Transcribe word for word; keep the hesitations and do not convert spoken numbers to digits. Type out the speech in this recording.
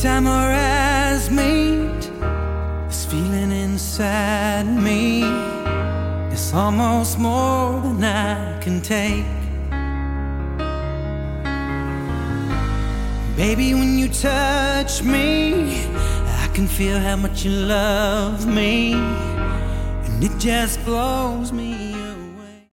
time our eyes meet, this feeling inside me is almost more than I can take. Baby, when you touch me, I can feel how much you love me, and it just blows me